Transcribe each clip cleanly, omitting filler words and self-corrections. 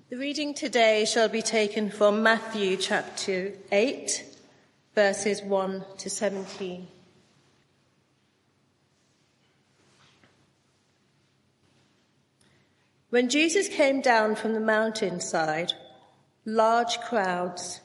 The reading today shall be taken from Matthew chapter 8, verses 1 to 17. When Jesus came down from the mountainside, large crowds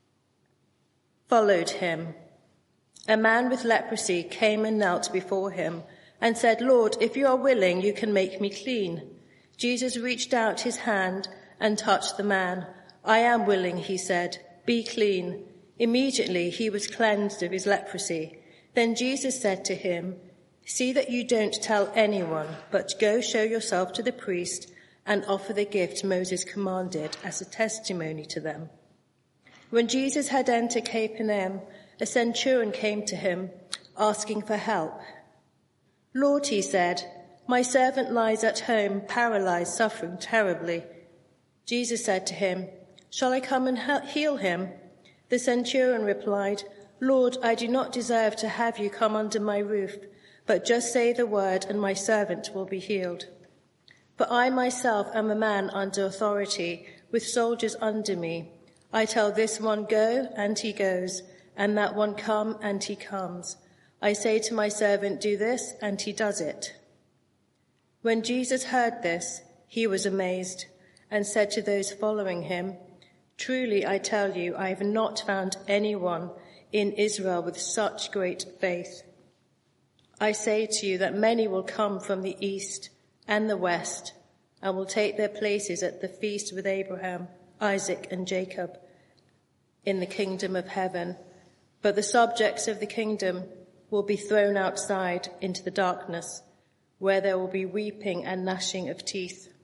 followed him. A man with leprosy came and knelt before him and said, "Lord, if you are willing, you can make me clean." Jesus reached out his hand and touched the man. "I am willing," he said. "Be clean." Immediately he was cleansed of his leprosy. Then Jesus said to him, "See that you don't tell anyone, but go show yourself to the priest and offer the gift Moses commanded as a testimony to them." When Jesus had entered Capernaum, a centurion came to him, asking for help. "Lord," he said, "my servant lies at home, paralyzed, suffering terribly." Jesus said to him, "Shall I come and heal him?" The centurion replied, "Lord, I do not deserve to have you come under my roof, but just say the word and my servant will be healed. For I myself am a man under authority, with soldiers under me. I tell this one, 'Go,' and he goes, and that one, 'Come,' and he comes. I say to my servant, 'Do this,' and he does it." When Jesus heard this, he was amazed and said to those following him, "Truly I tell you, I have not found anyone in Israel with such great faith. I say to you that many will come from the east and the west and will take their places at the feast with Abraham, Isaac, and Jacob in the kingdom of heaven. But the subjects of the kingdom will be thrown outside into the darkness, where there will be weeping and gnashing of teeth."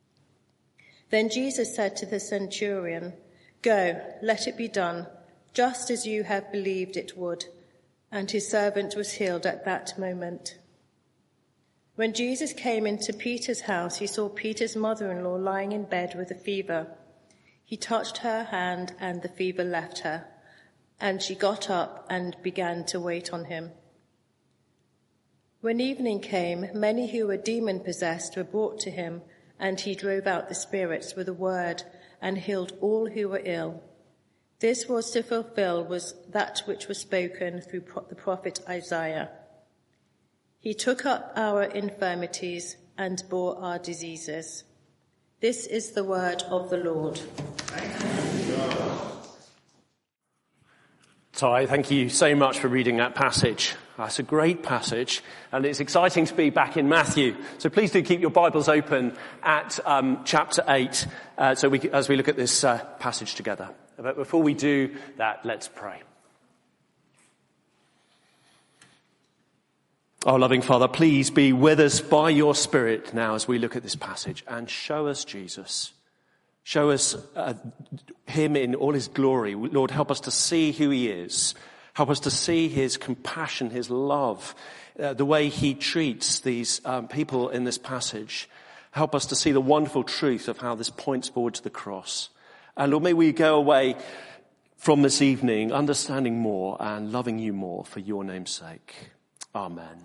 Then Jesus said to the centurion, "Go, let it be done, just as you have believed it would." And his servant was healed at that moment. When Jesus came into Peter's house, he saw Peter's mother-in-law lying in bed with a fever. He touched her hand, and the fever left her, and she got up and began to wait on him. When evening came, many who were demon-possessed were brought to him, and he drove out the spirits with a word and healed all who were ill. This was to fulfill that which was spoken through the prophet Isaiah. He took up our infirmities and bore our diseases. This is the word of the Lord. Ty, thank you so much for reading that passage. That's a great passage, and it's exciting to be back in Matthew. So please do keep your Bibles open at chapter 8 as we look at this passage together. But before we do that, let's pray. Oh, loving Father, please be with us by your Spirit now as we look at this passage and show us Jesus. Show us him in all his glory. Lord, help us to see who he is. Help us to see his compassion, his love, the way he treats these people in this passage. Help us to see the wonderful truth of how this points forward to the cross. And Lord, may we go away from this evening understanding more and loving you more for your name's sake. Amen.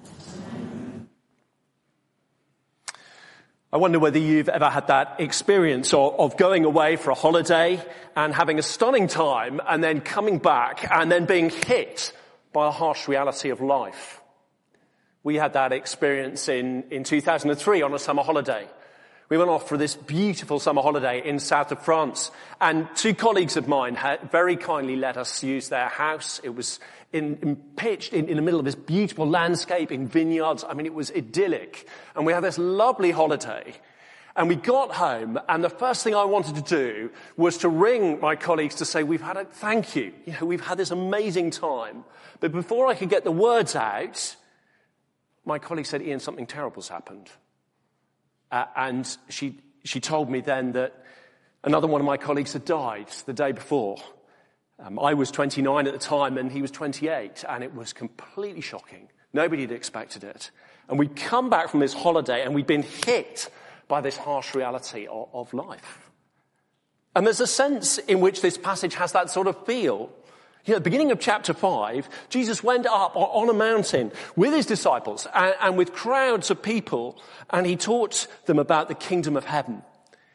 I wonder whether you've ever had that experience of going away for a holiday and having a stunning time and then coming back and then being hit by the harsh reality of life. We had that experience in 2003 on a summer holiday. We went off for this beautiful summer holiday in south of France, and two colleagues of mine had very kindly let us use their house. It was pitched in the middle of this beautiful landscape in vineyards. I mean, it was idyllic. And we had this lovely holiday. And we got home, and the first thing I wanted to do was to ring my colleagues to say, thank you. We've had this amazing time. But before I could get the words out, my colleague said, "Ian, something terrible's happened." And she told me then that another one of my colleagues had died the day before. I was 29 at the time and he was 28, and it was completely shocking. Nobody had expected it. And we'd come back from this holiday and we'd been hit by this harsh reality of life. And there's a sense in which this passage has that sort of feel. At the beginning of chapter 5, Jesus went up on a mountain with his disciples and with crowds of people, and he taught them about the kingdom of heaven.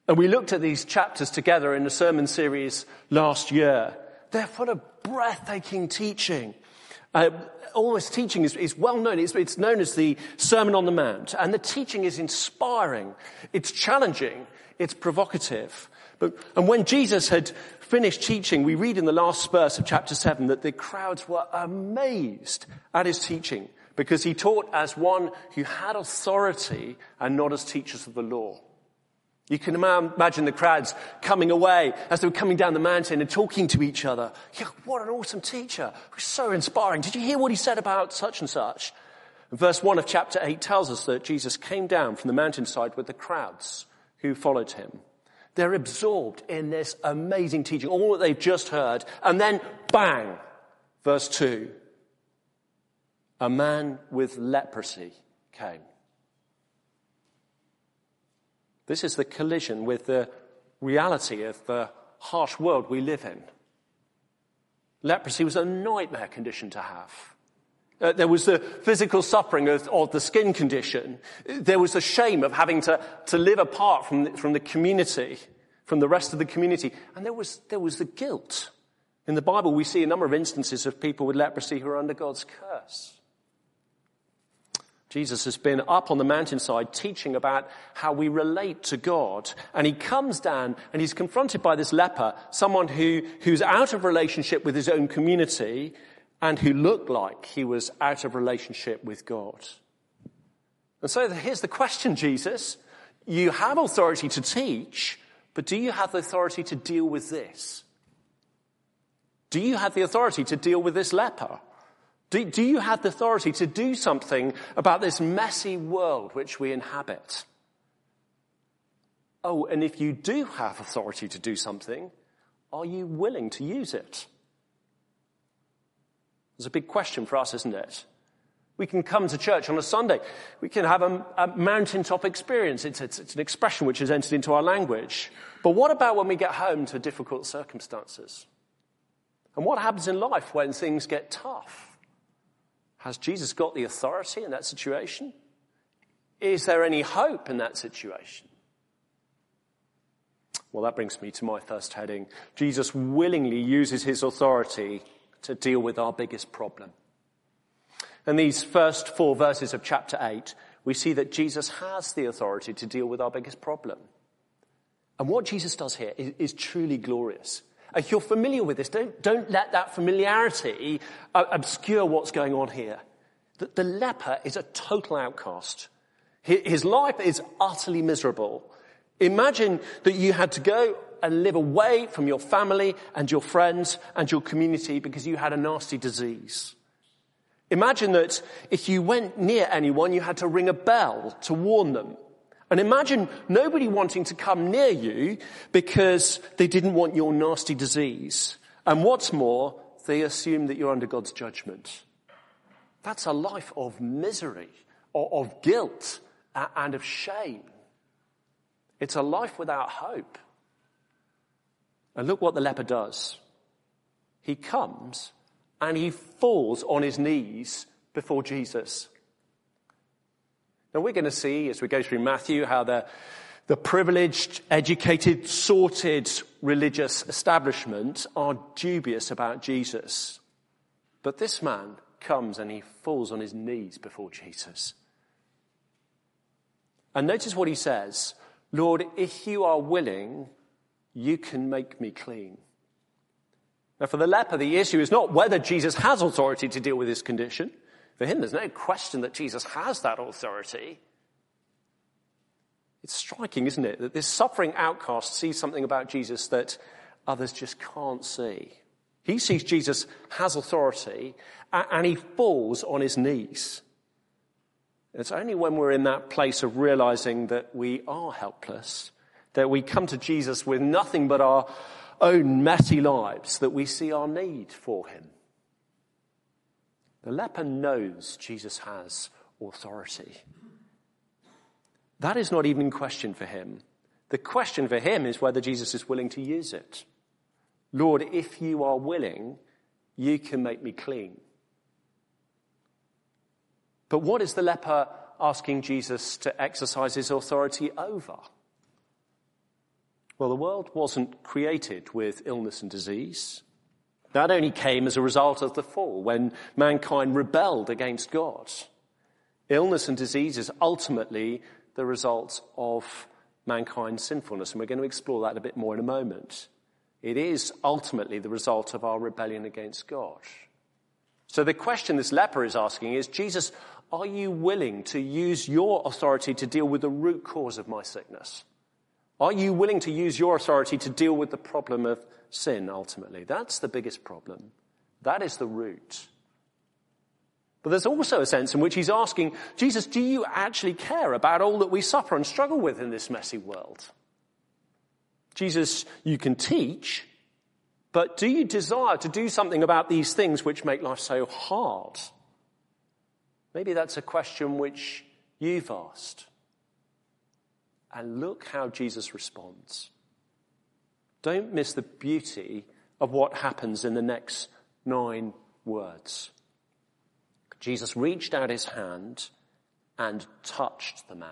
And we looked at these chapters together in a sermon series last year. They're full of breathtaking teaching. All this teaching is well known. It's known as the Sermon on the Mount. And the teaching is inspiring. It's challenging. It's provocative. And when Jesus had finished teaching, we read in the last verse of chapter 7 that the crowds were amazed at his teaching because he taught as one who had authority and not as teachers of the law. You can imagine the crowds coming away as they were coming down the mountain and talking to each other. Yeah, what an awesome teacher. It was so inspiring. Did you hear what he said about such and such? And verse 1 of chapter 8 tells us that Jesus came down from the mountainside with the crowds who followed him. They're absorbed in this amazing teaching, all that they've just heard. And then, bang, verse 2. A man with leprosy came. This is the collision with the reality of the harsh world we live in. Leprosy was a nightmare condition to have. There was the physical suffering of the skin condition. There was the shame of having to live apart from the community, from the rest of the community. And there was the guilt. In the Bible, we see a number of instances of people with leprosy who are under God's curse. Jesus has been up on the mountainside teaching about how we relate to God. And he comes down and he's confronted by this leper, someone who's out of relationship with his own community and who looked like he was out of relationship with God. And so here's the question, Jesus. You have authority to teach, but do you have the authority to deal with this? Do you have the authority to deal with this leper? Do you have the authority to do something about this messy world which we inhabit? Oh, and if you do have authority to do something, are you willing to use it? It's a big question for us, isn't it? We can come to church on a Sunday. We can have a mountaintop experience. It's an expression which has entered into our language. But what about when we get home to difficult circumstances? And what happens in life when things get tough? Has Jesus got the authority in that situation? Is there any hope in that situation? Well, that brings me to my first heading. Jesus willingly uses his authority to deal with our biggest problem. In these first 4 verses of chapter 8, we see that Jesus has the authority to deal with our biggest problem. And what Jesus does here is truly glorious. If you're familiar with this, don't let that familiarity obscure what's going on here. The leper is a total outcast. His life is utterly miserable. Imagine that you had to go and live away from your family and your friends and your community because you had a nasty disease. Imagine that if you went near anyone, you had to ring a bell to warn them. And imagine nobody wanting to come near you because they didn't want your nasty disease. And what's more, they assume that you're under God's judgment. That's a life of misery, of guilt, and of shame. It's a life without hope. And look what the leper does. He comes and he falls on his knees before Jesus. Now we're going to see as we go through Matthew how the privileged, educated, sorted religious establishment are dubious about Jesus. But this man comes and he falls on his knees before Jesus. And notice what he says. Lord, if you are willing, you can make me clean. Now for the leper, the issue is not whether Jesus has authority to deal with his condition. For him, there's no question that Jesus has that authority. It's striking, isn't it, that this suffering outcast sees something about Jesus that others just can't see. He sees Jesus has authority, and he falls on his knees. It's only when we're in that place of realizing that we are helpless, that we come to Jesus with nothing but our own messy lives, that we see our need for him. The leper knows Jesus has authority. That is not even in question for him. The question for him is whether Jesus is willing to use it. Lord, if you are willing, you can make me clean. But what is the leper asking Jesus to exercise his authority over? Well, the world wasn't created with illness and disease. That only came as a result of the fall, when mankind rebelled against God. Illness and disease is ultimately the result of mankind's sinfulness, and we're going to explore that a bit more in a moment. It is ultimately the result of our rebellion against God. So the question this leper is asking is, Jesus, are you willing to use your authority to deal with the root cause of my sickness? Are you willing to use your authority to deal with the problem of sin, ultimately? That's the biggest problem. That is the root. But there's also a sense in which he's asking, Jesus, do you actually care about all that we suffer and struggle with in this messy world? Jesus, you can teach, but do you desire to do something about these things which make life so hard? Maybe that's a question which you've asked. And look how Jesus responds. Don't miss the beauty of what happens in the next 9 words. Jesus reached out his hand and touched the man.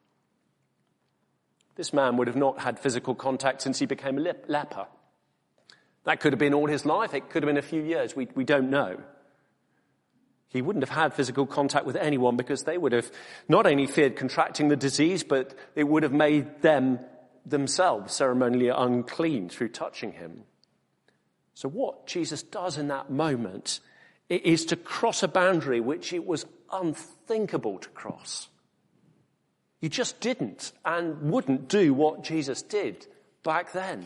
This man would have not had physical contact since he became a leper. That could have been all his life. It could have been a few years. We don't know. He wouldn't have had physical contact with anyone because they would have not only feared contracting the disease, but it would have made them themselves ceremonially unclean through touching him. So what Jesus does in that moment is to cross a boundary which it was unthinkable to cross. You just didn't and wouldn't do what Jesus did back then.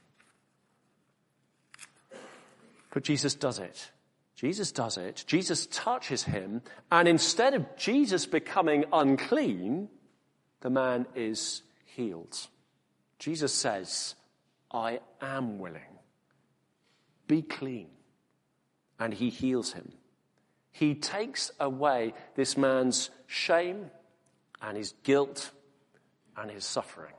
But Jesus does it. Jesus does it. Jesus touches him, and instead of Jesus becoming unclean, the man is healed. Jesus says, I am willing. Be clean. And he heals him. He takes away this man's shame and his guilt and his suffering.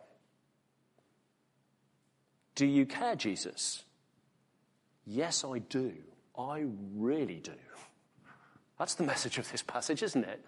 Do you care, Jesus? Yes, I do. I really do. That's the message of this passage, isn't it?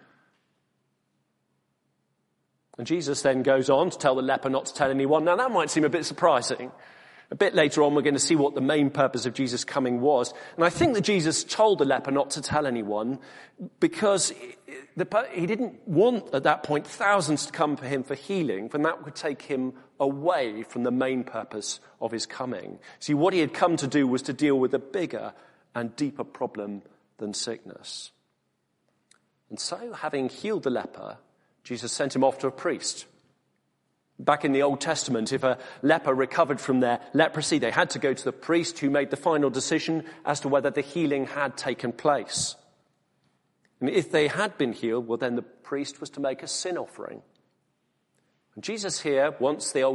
And Jesus then goes on to tell the leper not to tell anyone. Now that might seem a bit surprising. A bit later on we're going to see what the main purpose of Jesus' coming was. And I think that Jesus told the leper not to tell anyone because he didn't want at that point thousands to come for him for healing, for that would take him away from the main purpose of his coming. See, what he had come to do was to deal with a bigger and deeper problem than sickness. And so, having healed the leper, Jesus sent him off to a priest. Back in the Old Testament, if a leper recovered from their leprosy, they had to go to the priest who made the final decision as to whether the healing had taken place. And if they had been healed, well, then the priest was to make a sin offering. And Jesus here wants the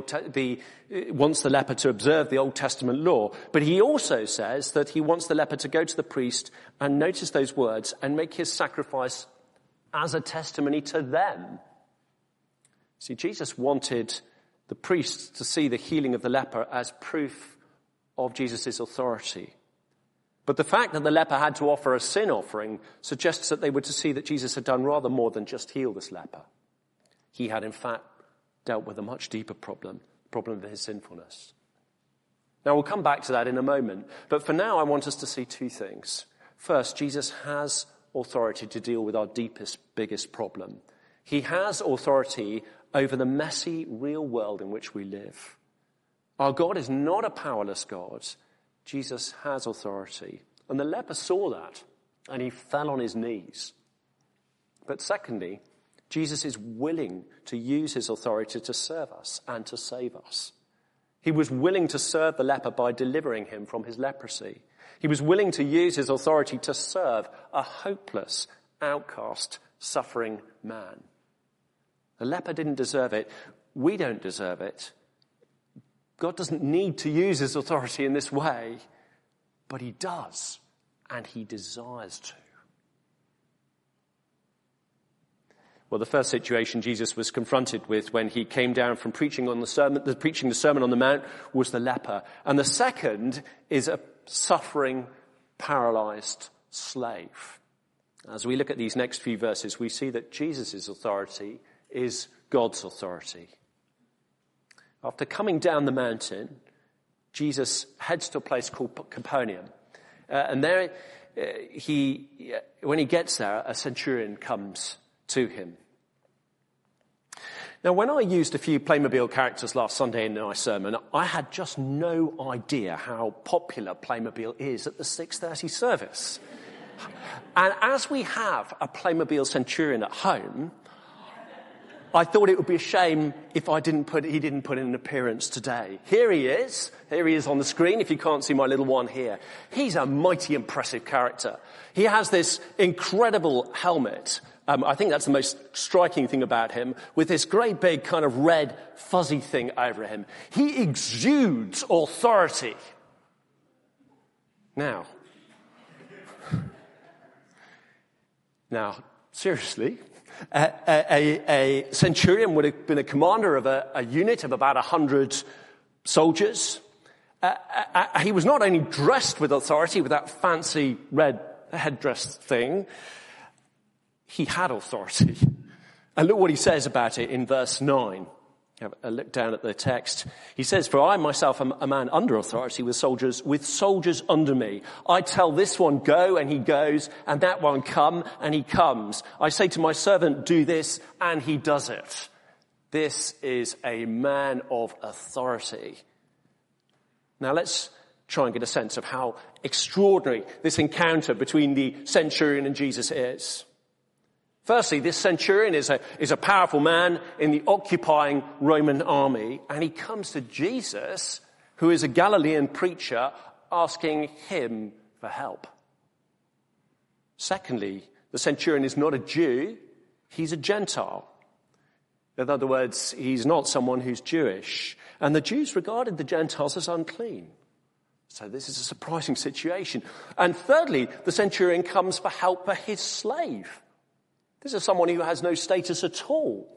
leper to observe the Old Testament law, but he also says that he wants the leper to go to the priest and notice those words and make his sacrifice as a testimony to them. See, Jesus wanted the priest to see the healing of the leper as proof of Jesus' authority. But the fact that the leper had to offer a sin offering suggests that they were to see that Jesus had done rather more than just heal this leper. He had, in fact, dealt with a much deeper problem of his sinfulness. Now, we'll come back to that in a moment. But for now, I want us to see 2 things. First, Jesus has authority to deal with our deepest, biggest problem. He has authority over the messy, real world in which we live. Our God is not a powerless God. Jesus has authority. And the leper saw that, and he fell on his knees. But secondly, Jesus is willing to use his authority to serve us and to save us. He was willing to serve the leper by delivering him from his leprosy. He was willing to use his authority to serve a hopeless, outcast, suffering man. The leper didn't deserve it. We don't deserve it. God doesn't need to use his authority in this way, but he does, and he desires to. Well, the first situation Jesus was confronted with when he came down from preaching the Sermon on the Mount was the leper. And the second is a suffering, paralyzed slave. As we look at these next few verses, we see that Jesus' authority is God's authority. After coming down the mountain, Jesus heads to a place called Capernaum. And there, when he gets there, a centurion comes to him. Now, when I used a few Playmobil characters last Sunday in my sermon, I had just no idea how popular Playmobil is at the 6:30 service. And as we have a Playmobil centurion at home, I thought it would be a shame if he didn't put in an appearance today. Here he is on the screen, if you can't see my little one here. He's a mighty impressive character. He has this incredible helmet. I think that's the most striking thing about him, with this great big kind of red fuzzy thing over him. He exudes authority. Now, seriously, a centurion would have been a commander of a unit of about 100 soldiers. He was not only dressed with authority, with that fancy red headdress thing, he had authority. And look what he says about it in verse 9. Have a look down at the text. He says, "For I myself am a man under authority with soldiers under me. I tell this one, go, and he goes, and that one, come, and he comes. I say to my servant, do this, and he does it." This is a man of authority. Now let's try and get a sense of how extraordinary this encounter between the centurion and Jesus is. Firstly, this centurion is a powerful man in the occupying Roman army, and he comes to Jesus, who is a Galilean preacher, asking him for help. Secondly, the centurion is not a Jew, he's a Gentile. In other words, he's not someone who's Jewish, and the Jews regarded the Gentiles as unclean. So this is a surprising situation. And thirdly, the centurion comes for help for his slave. This is someone who has no status at all.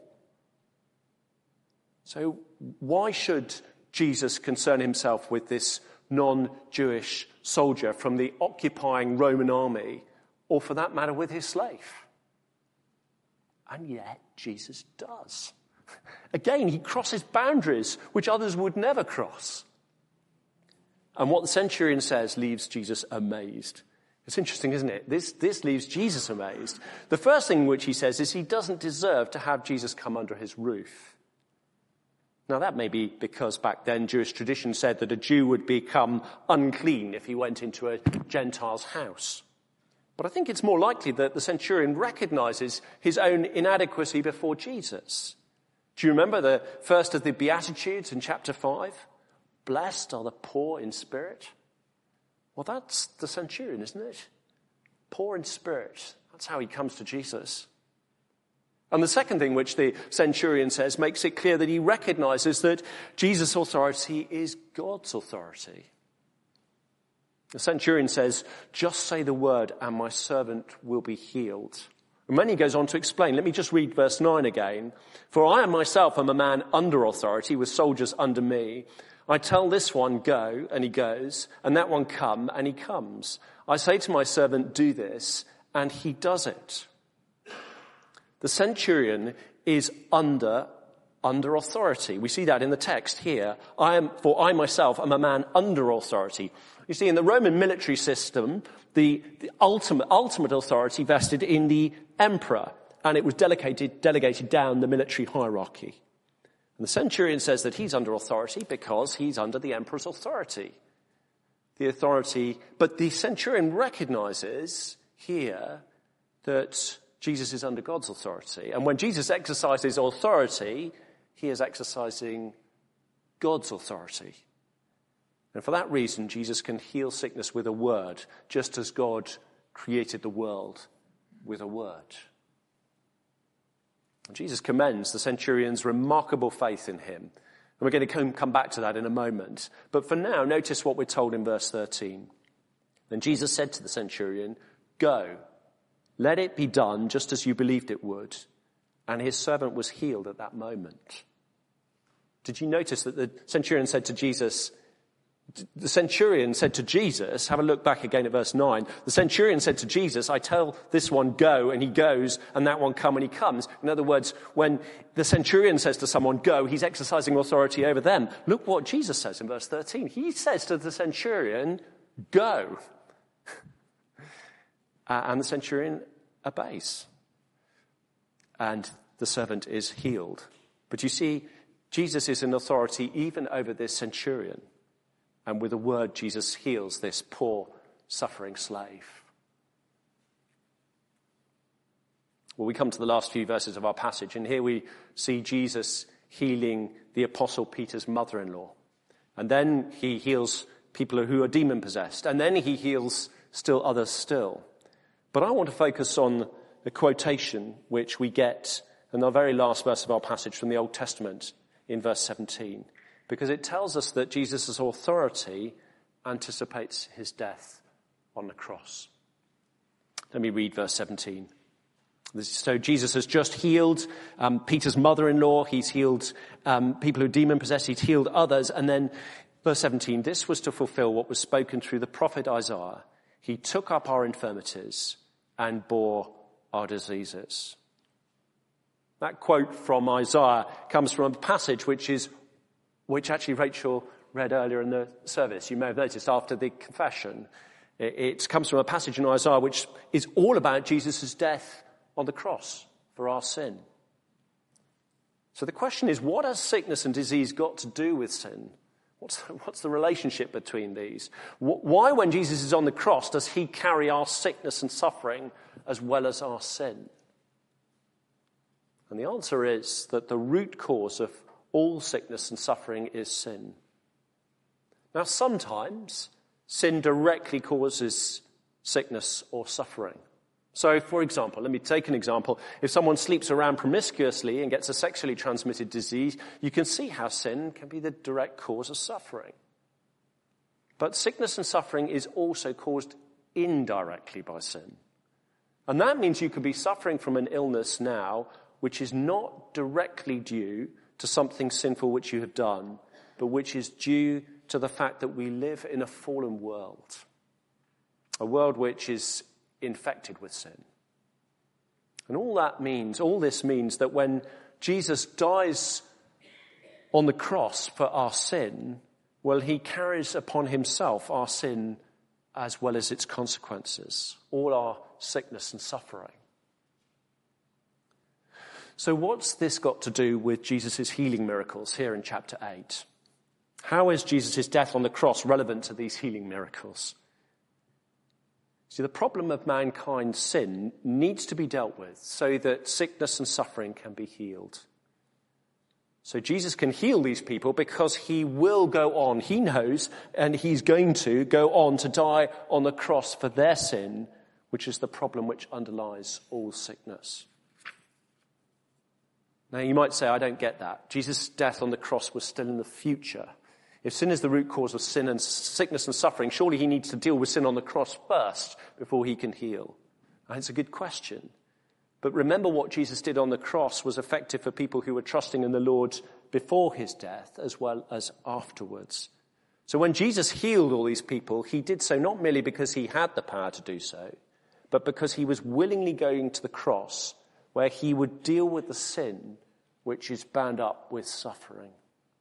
So why should Jesus concern himself with this non-Jewish soldier from the occupying Roman army, or for that matter with his slave? And yet Jesus does. Again, he crosses boundaries which others would never cross. And what the centurion says leaves Jesus amazed. It's interesting, isn't it? This leaves Jesus amazed. The first thing which he says is he doesn't deserve to have Jesus come under his roof. Now that may be because back then Jewish tradition said that a Jew would become unclean if he went into a Gentile's house. But I think it's more likely that the centurion recognizes his own inadequacy before Jesus. Do you remember the first of the Beatitudes in chapter 5? Blessed are the poor in spirit. Well, that's the centurion, isn't it? Poor in spirit. That's how he comes to Jesus. And the second thing which the centurion says makes it clear that he recognizes that Jesus' authority is God's authority. The centurion says, "Just say the word and my servant will be healed." And then he goes on to explain. Let me just read verse 9 again. "For I myself am a man under authority with soldiers under me. I tell this one, go, and he goes, and that one, come, and he comes. I say to my servant, do this, and he does it." The centurion is under authority. We see that in the text here. For I myself am a man under authority. You see, in the Roman military system, the ultimate authority vested in the emperor, and it was delegated down the military hierarchy. And the centurion says that he's under authority because he's under the emperor's authority. But the centurion recognizes here that Jesus is under God's authority. And when Jesus exercises authority, he is exercising God's authority. And for that reason, Jesus can heal sickness with a word, just as God created the world with a word. And Jesus commends the centurion's remarkable faith in him. And we're going to come back to that in a moment. But for now, notice what we're told in verse 13. Then Jesus said to the centurion, "Go, let it be done just as you believed it would." And his servant was healed at that moment. Did you notice that the centurion said to Jesus, The centurion said to Jesus, have a look back again at verse 9. The centurion said to Jesus, I tell this one go, and he goes, and that one come, and he comes. In other words, when the centurion says to someone go, he's exercising authority over them. Look what Jesus says in verse 13. He says to the centurion, go. And the centurion obeys. And the servant is healed. But you see, Jesus is in authority even over this centurion. And with a word, Jesus heals this poor, suffering slave. Well, we come to the last few verses of our passage, and here we see Jesus healing the Apostle Peter's mother-in-law. And then he heals people who are demon-possessed. And then he heals still others still. But I want to focus on the quotation which we get in the very last verse of our passage from the Old Testament in verse 17. Because it tells us that Jesus' authority anticipates his death on the cross. Let me read verse 17. So Jesus has just healed Peter's mother-in-law. He's healed people who are demon-possessed. He's healed others. And then verse 17, this was to fulfill what was spoken through the prophet Isaiah. He took up our infirmities and bore our diseases. That quote from Isaiah comes from a passage which actually Rachel read earlier in the service. You may have noticed after the confession. It comes from a passage in Isaiah which is all about Jesus' death on the cross for our sin. So the question is, what has sickness and disease got to do with sin? What's the relationship between these? Why, when Jesus is on the cross, does he carry our sickness and suffering as well as our sin? And the answer is that the root cause of all sickness and suffering is sin. Now, sometimes sin directly causes sickness or suffering. So, for example, let me take an example. If someone sleeps around promiscuously and gets a sexually transmitted disease, you can see how sin can be the direct cause of suffering. But sickness and suffering is also caused indirectly by sin. And that means you could be suffering from an illness now which is not directly due to something sinful which you have done, but which is due to the fact that we live in a fallen world, a world which is infected with sin. And all this means that when Jesus dies on the cross for our sin, well, he carries upon himself our sin as well as its consequences, all our sickness and suffering. So what's this got to do with Jesus' healing miracles here in chapter 8? How is Jesus' death on the cross relevant to these healing miracles? See, the problem of mankind's sin needs to be dealt with so that sickness and suffering can be healed. So Jesus can heal these people because he will go on. He knows, and he's going to go on to die on the cross for their sin, which is the problem which underlies all sickness. Now, you might say, I don't get that. Jesus' death on the cross was still in the future. If sin is the root cause of sin and sickness and suffering, surely he needs to deal with sin on the cross first before he can heal. And it's a good question. But remember, what Jesus did on the cross was effective for people who were trusting in the Lord before his death as well as afterwards. So when Jesus healed all these people, he did so not merely because he had the power to do so, but because he was willingly going to the cross where he would deal with the sin which is bound up with suffering.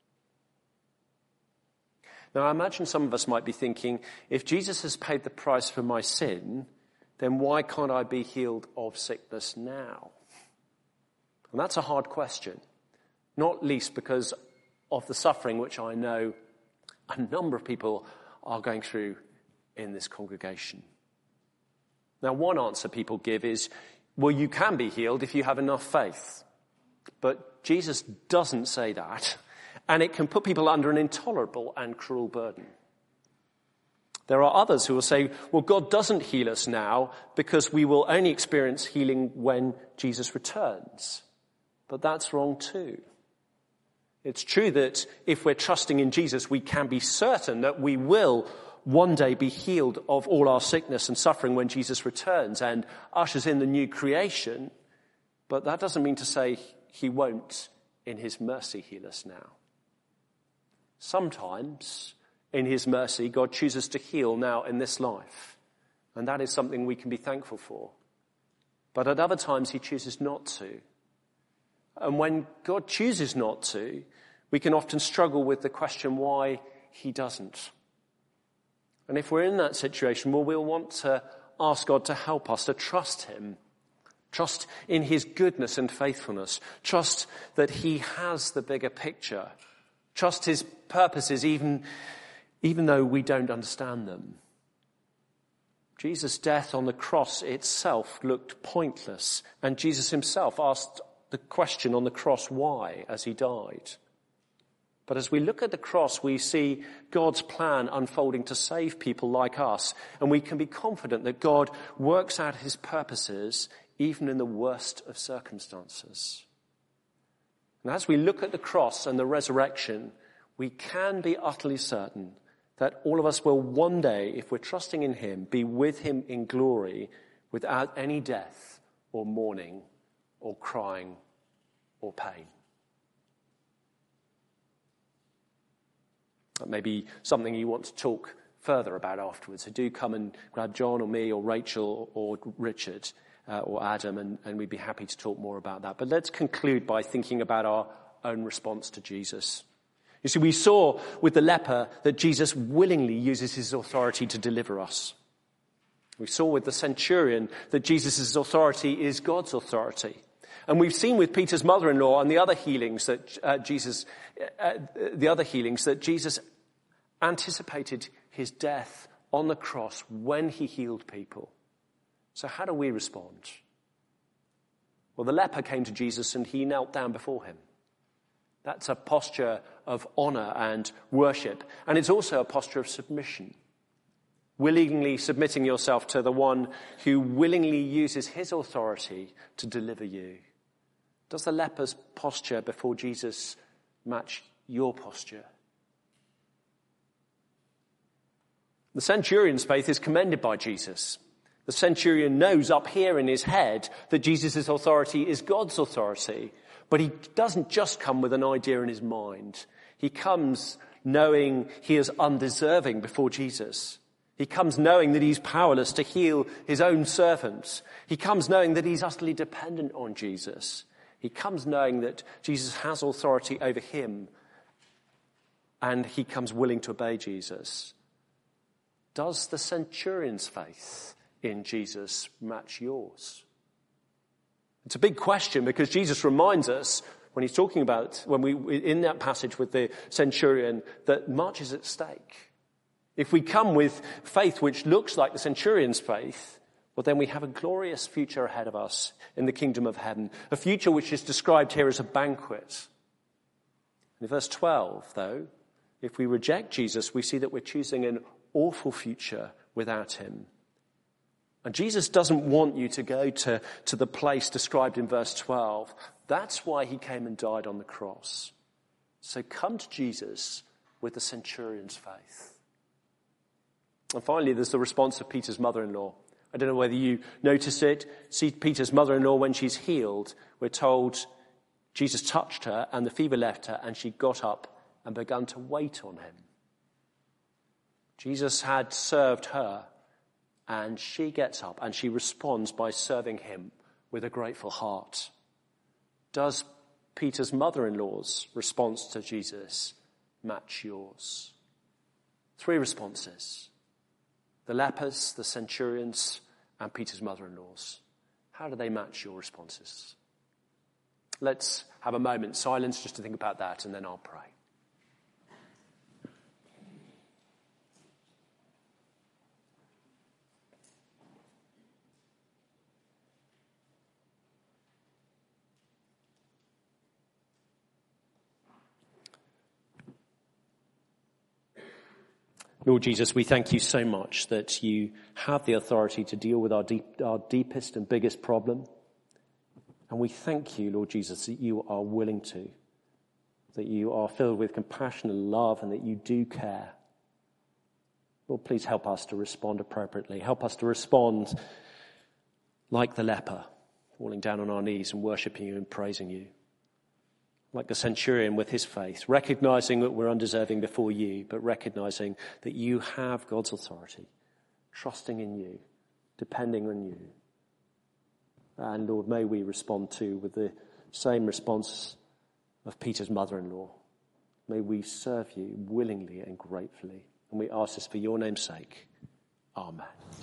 Now, I imagine some of us might be thinking, if Jesus has paid the price for my sin, then why can't I be healed of sickness now? And that's a hard question, not least because of the suffering which I know a number of people are going through in this congregation. Now, one answer people give is, well, you can be healed if you have enough faith. But Jesus doesn't say that, and it can put people under an intolerable and cruel burden. There are others who will say, well, God doesn't heal us now because we will only experience healing when Jesus returns. But that's wrong too. It's true that if we're trusting in Jesus, we can be certain that we will one day be healed of all our sickness and suffering when Jesus returns and ushers in the new creation. But that doesn't mean to say he won't, in his mercy, heal us now. Sometimes in his mercy, God chooses to heal now in this life. And that is something we can be thankful for. But at other times, he chooses not to. And when God chooses not to, we can often struggle with the question why he doesn't. And if we're in that situation, well, we'll want to ask God to help us, to trust him. Trust in his goodness and faithfulness. Trust that he has the bigger picture. Trust his purposes even though we don't understand them. Jesus' death on the cross itself looked pointless, and Jesus himself asked the question on the cross why as he died. But as we look at the cross, we see God's plan unfolding to save people like us, and we can be confident that God works out his purposes even in the worst of circumstances. And as we look at the cross and the resurrection, we can be utterly certain that all of us will one day, if we're trusting in him, be with him in glory without any death or mourning or crying or pain. That may be something you want to talk further about afterwards. So do come and grab John or me or Rachel or Richard or Adam, and we'd be happy to talk more about that. But let's conclude by thinking about our own response to Jesus. You see, we saw with the leper that Jesus willingly uses his authority to deliver us. We saw with the centurion that Jesus' authority is God's authority. And we've seen with Peter's mother-in-law and the other healings that Jesus anticipated his death on the cross when he healed people. So how do we respond? Well, the leper came to Jesus and he knelt down before him. That's a posture of honor and worship. And it's also a posture of submission. Willingly submitting yourself to the one who willingly uses his authority to deliver you. Does the leper's posture before Jesus match your posture? The centurion's faith is commended by Jesus. The centurion knows up here in his head that Jesus' authority is God's authority. But he doesn't just come with an idea in his mind. He comes knowing he is undeserving before Jesus. He comes knowing that he's powerless to heal his own servants. He comes knowing that he's utterly dependent on Jesus. He comes knowing that Jesus has authority over him, and he comes willing to obey Jesus. Does the centurion's faith in Jesus match yours? It's a big question because Jesus reminds us when he's talking about, in that passage with the centurion, that much is at stake. If we come with faith which looks like the centurion's faith, well, then we have a glorious future ahead of us in the kingdom of heaven, a future which is described here as a banquet. In verse 12, though, if we reject Jesus, we see that we're choosing an awful future without him. And Jesus doesn't want you to go to the place described in verse 12. That's why he came and died on the cross. So come to Jesus with the centurion's faith. And finally, there's the response of Peter's mother-in-law. I don't know whether you notice it. See Peter's mother-in-law when she's healed. We're told Jesus touched her and the fever left her and she got up and began to wait on him. Jesus had served her. And she gets up and she responds by serving him with a grateful heart. Does Peter's mother-in-law's response to Jesus match yours? 3 responses. The lepers, the centurions, and Peter's mother-in-law's. How do they match your responses? Let's have a moment silence just to think about that, and then I'll pray. Lord Jesus, we thank you so much that you have the authority to deal with our deepest and biggest problem. And we thank you, Lord Jesus, that you are willing to, that you are filled with compassion and love, and that you do care. Lord, please help us to respond appropriately. Help us to respond like the leper, falling down on our knees and worshipping you and praising you. like the centurion with his faith, recognizing that we're undeserving before you, but recognizing that you have God's authority, trusting in you, depending on you. And Lord, may we respond too with the same response of Peter's mother-in-law. May we serve you willingly and gratefully. And we ask this for your name's sake. Amen.